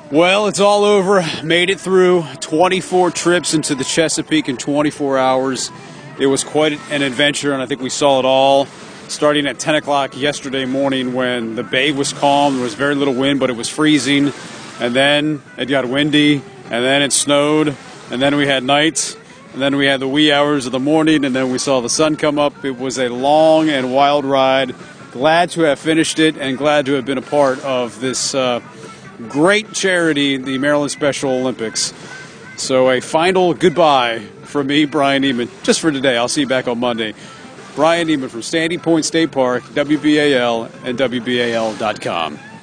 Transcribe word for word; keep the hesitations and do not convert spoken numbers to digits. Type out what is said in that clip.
Well, it's all over. Made it through twenty-four trips into the Chesapeake in twenty-four hours. It was quite an adventure, and I think we saw it all. Starting at ten o'clock yesterday morning when the bay was calm. There was very little wind, but it was freezing. And then it got windy, and then it snowed, and then we had nights, and then we had the wee hours of the morning, and then we saw the sun come up. It was a long and wild ride. Glad to have finished it, and glad to have been a part of this uh, great charity, the Maryland Special Olympics. So a final goodbye from me, Brian Neiman, just for today. I'll see you back on Monday. Brian Neiman from Standing Point State Park, W B A L, and W B A L dot com.